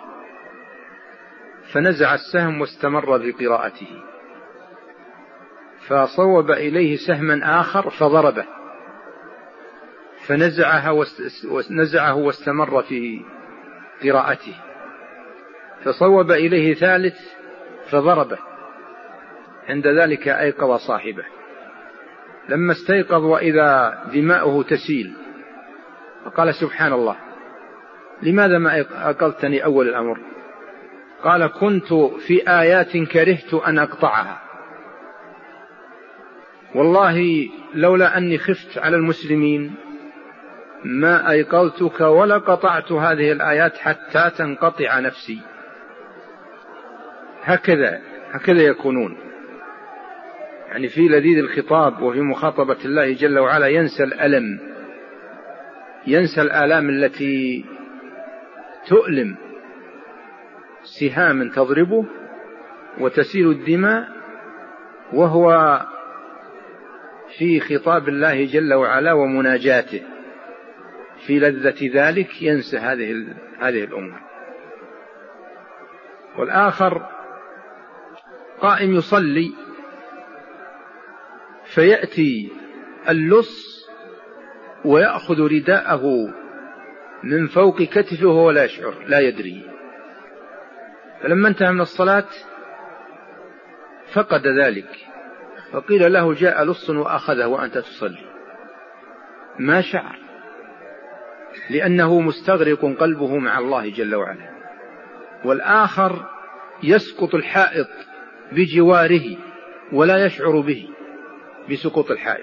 فنزع السهم واستمر في قراءته، فصوب إليه سهما آخر فضربه، فنزعه ونزعه واستمر في قراءته، فصوب إليه ثالث فضربه. عند ذلك أيقظ صاحبه، لما استيقظ وإذا دماؤه تسيل فقال سبحان الله لماذا ما أيقظتني أول الأمر؟ قال كنت في آيات كرهت أن أقطعها، والله لولا أني خفت على المسلمين ما أيقظتك ولا قطعت هذه الآيات حتى تنقطع نفسي. هكذا هكذا يكونون، يعني في لذيذ الخطاب وفي مخاطبة الله جل وعلا ينسى الألم، ينسى الآلام التي تؤلم سهام تضربه وتسيل الدماء وهو في خطاب الله جل وعلا ومناجاته، في لذة ذلك ينسى هذه هذه الأمور. والآخر قائم يصلي فيأتي اللص ويأخذ رداءه من فوق كتفه وهو لا يشعر، لا يدري. فلما انتهى من الصلاة فقد ذلك، فقيل له جاء لص وأخذه وأنت تصلي، ما شعر، لأنه مستغرق قلبه مع الله جل وعلا. والآخر يسقط الحائط بجواره ولا يشعر به بسقوط الحائط،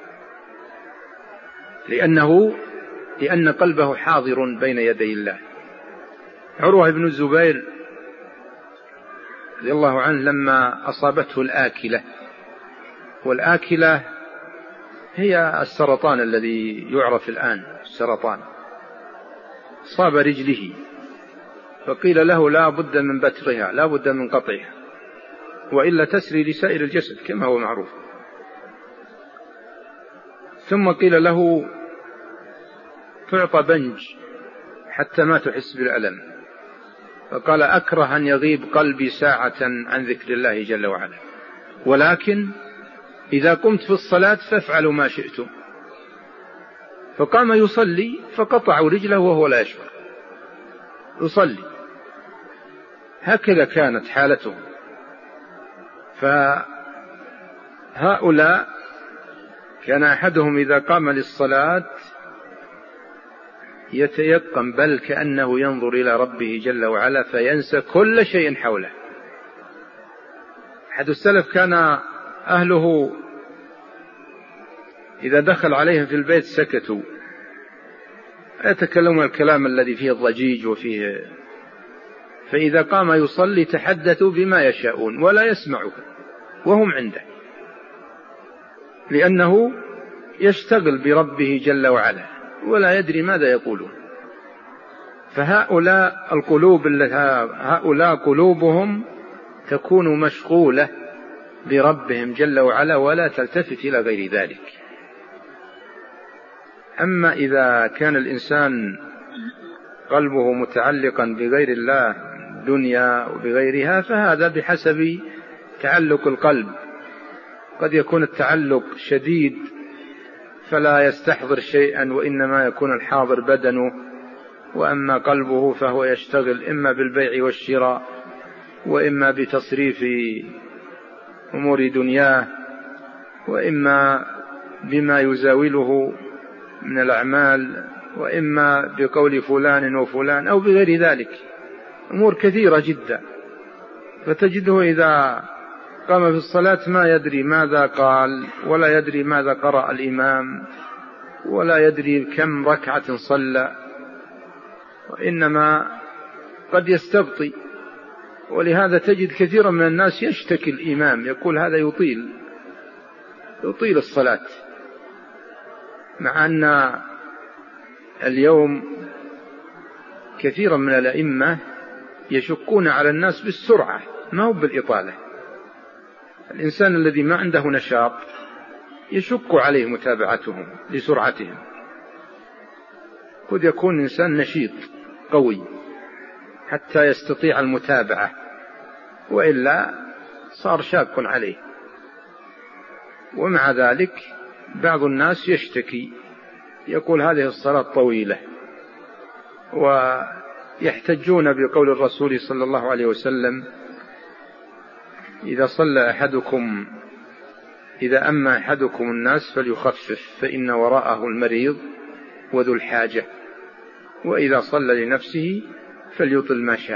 لأنه لأن قلبه حاضر بين يدي الله. عروة بن الزبير رضي الله عنه لما أصابته الآكلة، والآكلة هي السرطان الذي يعرف الآن، السرطان صاب رجله، فقيل له لا بد من بترها، لا بد من قطعها، وإلا تسري لسائر الجسد كما هو معروف. ثم قيل له تعطى بنج حتى ما تحس بالألم، فقال أكره أن يغيب قلبي ساعة عن ذكر الله جل وعلا، ولكن إذا قمت في الصلاة فافعلوا ما شئتم. فقام يصلي فقطعوا رجله وهو لا يشعر، يصلي. هكذا كانت حالته. فهؤلاء كان أحدهم إذا قام للصلاة يتيقن، بل كأنه ينظر إلى ربه جل وعلا فينسى كل شيء حوله. أحد السلف كان أهله إذا دخل عليهم في البيت سكتوا، يتكلمون الكلام الذي فيه الضجيج وفيه، فإذا قام يصلي تحدثوا بما يشاءون ولا يسمعه وهم عنده، لأنه يشتغل بربه جل وعلا ولا يدري ماذا يقولون. فهؤلاء القلوب هؤلاء قلوبهم تكون مشغولة بربهم جل وعلا ولا تلتفت إلى غير ذلك. أما إذا كان الإنسان قلبه متعلقا بغير الله، دنيا وبغيرها، فهذا بحسب تعلق القلب. قد يكون التعلق شديد فلا يستحضر شيئا، وإنما يكون الحاضر بدنه، وأما قلبه فهو يشتغل إما بالبيع والشراء، وإما بتصريف أمور دنياه، وإما بما يزاوله من الأعمال، وإما بقول فلان وفلان أو بغير ذلك، أمور كثيرة جدا. فتجده إذا قام في الصلاة ما يدري ماذا قال، ولا يدري ماذا قرأ الإمام، ولا يدري كم ركعة صلى، وإنما قد يستبطي. ولهذا تجد كثيرا من الناس يشتكي الإمام، يقول هذا يطيل يطيل الصلاة، مع أن اليوم كثيرا من الأئمة يشكون على الناس بالسرعة ما هو بالإطالة. الإنسان الذي ما عنده نشاط يشك عليه متابعتهم لسرعتهم. قد يكون إنسان نشيط قوي حتى يستطيع المتابعة، وإلا صار شاق عليه. ومع ذلك بعض الناس يشتكي، يقول هذه الصلاة طويلة، ويحتجون بقول الرسول صلى الله عليه وسلم إذا صلى أحدكم إذا أما أحدكم الناس فليخفف فإن وراءه المريض وذو الحاجة، وإذا صلى لنفسه فليطل ما شاء.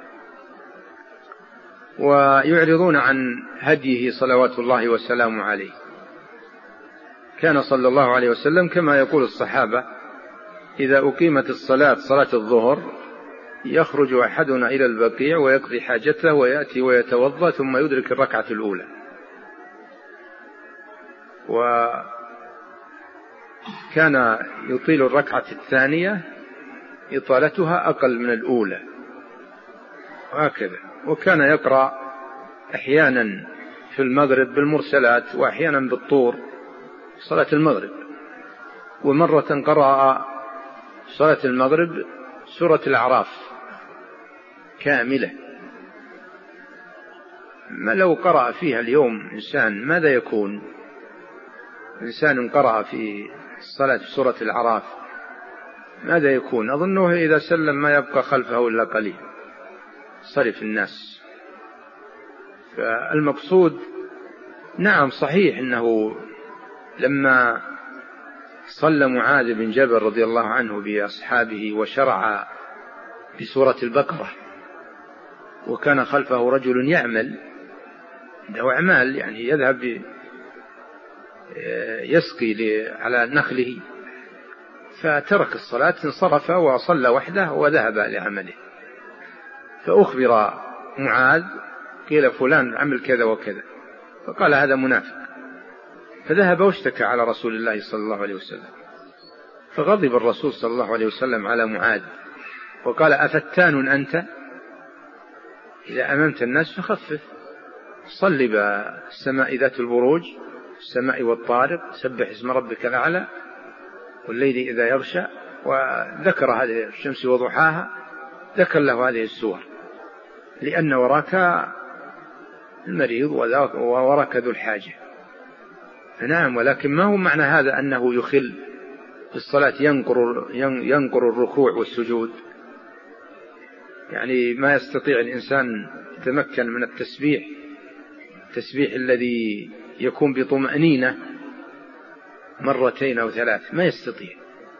ويعرضون عن هديه صلوات الله وسلامه عليه. كان صلى الله عليه وسلم كما يقول الصحابة إذا أقيمت الصلاة صلاة الظهر يخرج أحدنا إلى البقيع ويقضي حاجته ويأتي ويتوضأ ثم يدرك الركعة الأولى. وكان يطيل الركعة الثانية إطالتها أقل من الأولى، وهكذا. وكان يقرأ أحيانا في المغرب بالمرسلات وأحيانا بالطور صلاة المغرب. ومرة قرأ صلاة المغرب سورة الأعراف كاملة. ما لو قرأ فيها اليوم إنسان ماذا يكون؟ إنسان قرأ في الصلاة في سورة الأعراف ماذا يكون؟ أظنه إذا سلم ما يبقى خلفه إلا قليل، صرف الناس. فالمقصود نعم صحيح أنه لما صلى معاذ بن جبل رضي الله عنه بأصحابه وشرع بسورة البقرة وكان خلفه رجل يعمل له أعمال، يعني يذهب يسقي على نخله، فترك الصلاة انصرف وصلى وحده وذهب لعمله. فأخبر معاذ قيل فلان عمل كذا وكذا، فقال هذا منافق، فذهب واشتكى على رسول الله صلى الله عليه وسلم. فغضب الرسول صلى الله عليه وسلم على معاذ وقال أفتان أنت؟ إذا أممت الناس فخفف، صل بالسماء ذات البروج، السماء والطارق، سبح اسم ربك الأعلى، والليل إذا يغشى، وذكر هذه الشمس وضحاها، ذكر له هذه السور، لأن وراك المريض ووراك ذو الحاجة. نعم، ولكن ما هو معنى هذا أنه يخل بالصلاة، ينقر, ينقر الركوع والسجود، يعني ما يستطيع الإنسان يتمكن من التسبيح، التسبيح الذي يكون بطمأنينة مرتين أو ثلاث، ما يستطيع.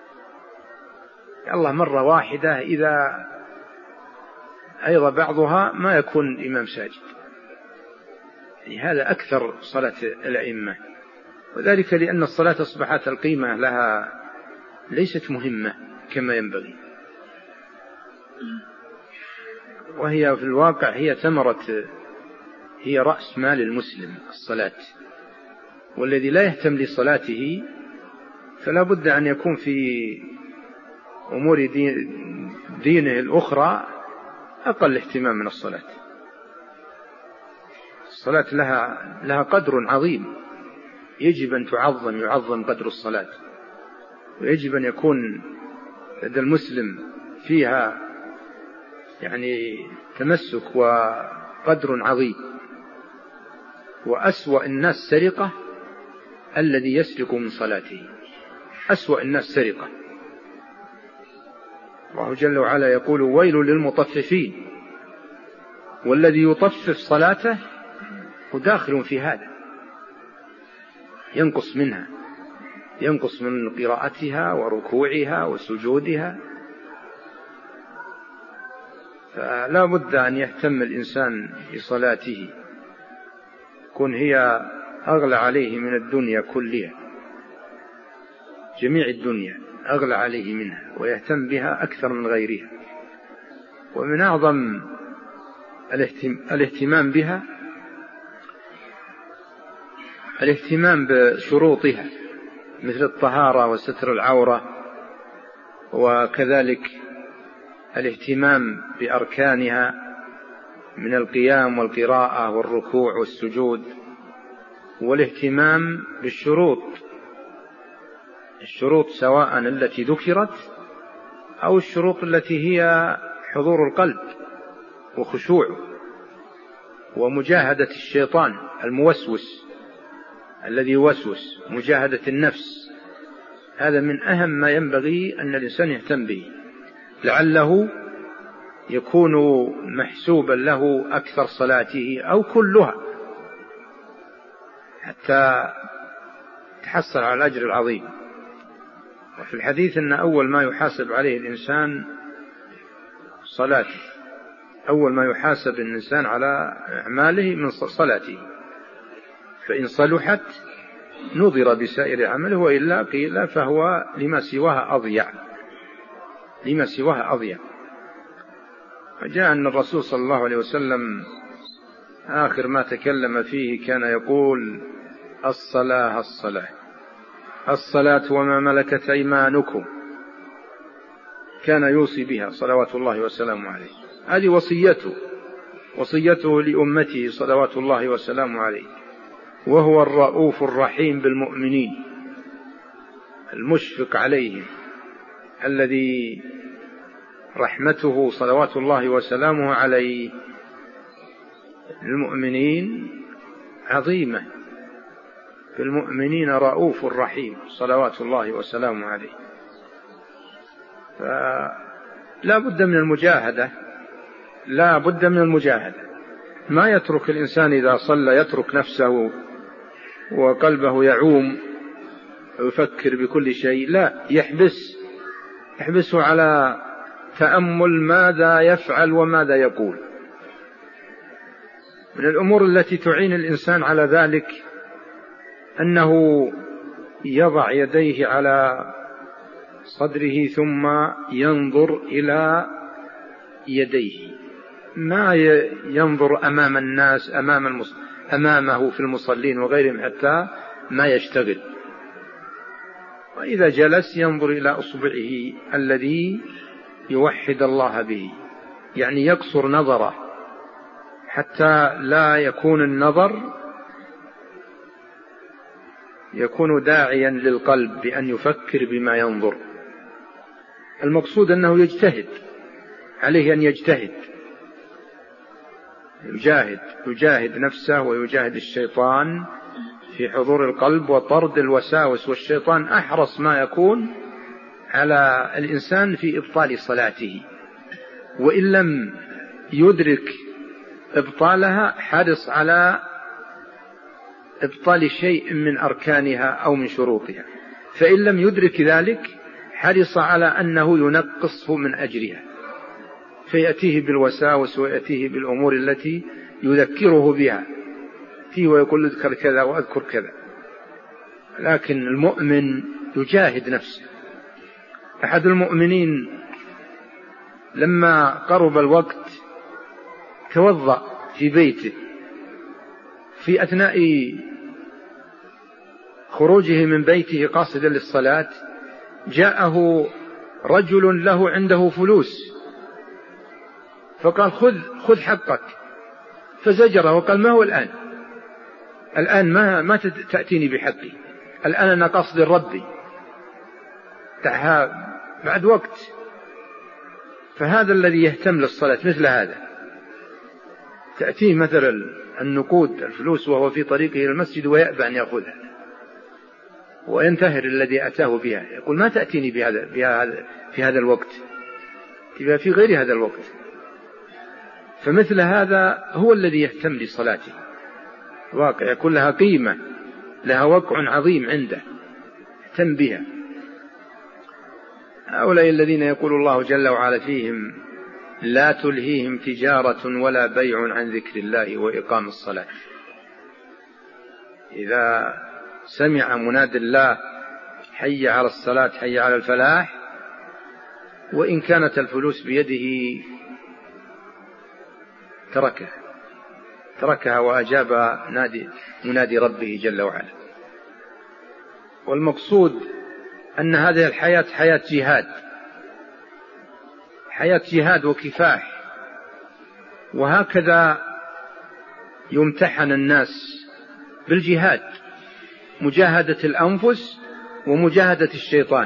الله مرة واحدة، إذا أيضا بعضها ما يكون إمام ساجد، يعني هذا أكثر صلاة الأئمة، وذلك لأن الصلاة أصبحت القيمة لها ليست مهمة كما ينبغي، وهي في الواقع هي ثمرة، هي رأس مال المسلم الصلاة، والذي لا يهتم لصلاته فلا بد أن يكون في أمور دين دينه الأخرى أقل اهتمام من الصلاة. الصلاة لها لها قدر عظيم، يجب أن تعظم، يعظم قدر الصلاة، ويجب أن يكون لدى المسلم فيها يعني تمسك وقدر عظيم. وأسوأ الناس سرقة الذي يسرق من صلاته، أسوأ الناس سرقة. الله جل وعلا يقول ويل للمطففين، والذي يطفف صلاته وداخل في هذا، ينقص منها، ينقص من قراءتها وركوعها وسجودها. فلا بد أن يهتم الإنسان بصلاته، كن هي أغلى عليه من الدنيا كلها، جميع الدنيا أغلى عليه منها، ويهتم بها أكثر من غيرها. ومن أعظم الاهتمام بها الاهتمام بشروطها، مثل الطهارة وستر العورة، وكذلك الاهتمام بأركانها من القيام والقراءة والركوع والسجود، والاهتمام بالشروط، الشروط سواء التي ذكرت أو الشروط التي هي حضور القلب وخشوعه ومجاهدة الشيطان الموسوس الذي يوسوس، مجاهدة النفس. هذا من أهم ما ينبغي أن الإنسان يهتم به، لعله يكون محسوبا له أكثر صلاته أو كلها، حتى تحصل على الأجر العظيم. وفي الحديث أن أول ما يحاسب عليه الإنسان صلاته، أول ما يحاسب الإنسان على أعماله من صلاته، فإن صلحت نظر بسائر عمله، وإلا قيل فهو لما سواها أضيع، لما سواها أضيع. فجاء أن الرسول صلى الله عليه وسلم آخر ما تكلم فيه كان يقول الصلاة الصلاة الصلاة وما ملكت أيمانكم، كان يوصي بها صلوات الله وسلامه عليه. هذه وصيته وصيته لأمته صلوات الله وسلامه عليه، وهو الرؤوف الرحيم بالمؤمنين المشفق عليهم، الذي رحمته صلوات الله وسلامه عليه المؤمنين عظيمة، بالمؤمنين رؤوف رحيم صلوات الله وسلامه عليه. فلا بد من المجاهدة، لا بد من المجاهدة. ما يترك الإنسان إذا صلى يترك نفسه وقلبه يعوم ويفكر بكل شيء، لا، يحبس يحبسه على تأمل ماذا يفعل وماذا يقول. من الأمور التي تعين الإنسان على ذلك أنه يضع يديه على صدره ثم ينظر إلى يديه، ما ينظر أمام الناس أمام المص... أمامه في المصلين وغيرهم حتى ما يشتغل. وإذا جلس ينظر إلى أصبعه الذي يوحد الله به، يعني يقصر نظره حتى لا يكون النظر يكون داعيا للقلب بأن يفكر بما ينظر. المقصود أنه يجتهد، عليه أن يجتهد، يجاهد يجاهد نفسه ويجاهد الشيطان في حضور القلب وطرد الوساوس، والشيطان أحرص ما يكون على الإنسان في إبطال صلاته، وإن لم يدرك إبطالها حرص على إبطال شيء من أركانها أو من شروطها، فإن لم يدرك ذلك حرص على أنه ينقصه من أجرها، فيأتيه بالوساوس ويأتيه بالأمور التي يذكره بها، فيه ويقول اذكر كذا وأذكر كذا. لكن المؤمن يجاهد نفسه. أحد المؤمنين لما قرب الوقت توضأ في بيته، في أثناء خروجه من بيته قاصدا للصلاة جاءه رجل له عنده فلوس، فقال خذ خذ حقك، فزجره وقال ما هو الآن الآن ما ما تأتيني بحقي، الآن أنا قاصد ربي، دعها بعد وقت. فهذا الذي يهتم للصلاة مثل هذا، تأتيه مثلا النقود الفلوس وهو في طريقه إلى المسجد ويأبى أن يأخذها، وينتهر الذي أتاه بها، يقول ما تأتيني بهذا بهذا في هذا الوقت، تبقى في غير هذا الوقت. فمثل هذا هو الذي يهتم لصلاته، واقع يكون لها قيمة، لها وقع عظيم عنده، اهتم بها. هؤلاء الذين يقول الله جل وعلا فيهم لا تلهيهم تجارة ولا بيع عن ذكر الله وإقام الصلاة. إذا سمع مناد الله حي على الصلاة حي على الفلاح، وإن كانت الفلوس بيده تركها تركها وأجاب نادي منادي ربه جل وعلا. والمقصود أن هذه الحياة حياة جهاد، حياة جهاد وكفاح، وهكذا يمتحن الناس بالجهاد، مجاهدة الأنفس ومجاهدة الشيطان.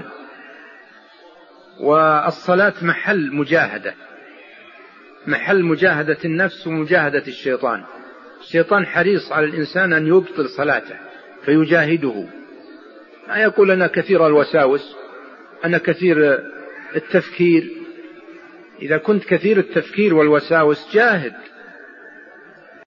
والصلاة محل مجاهدة، محل مجاهدة النفس ومجاهدة الشيطان. الشيطان حريص على الإنسان أن يبطل صلاته فيجاهده، ما يقول أنا كثير الوساوس، أنا كثير التفكير. إذا كنت كثير التفكير والوساوس جاهد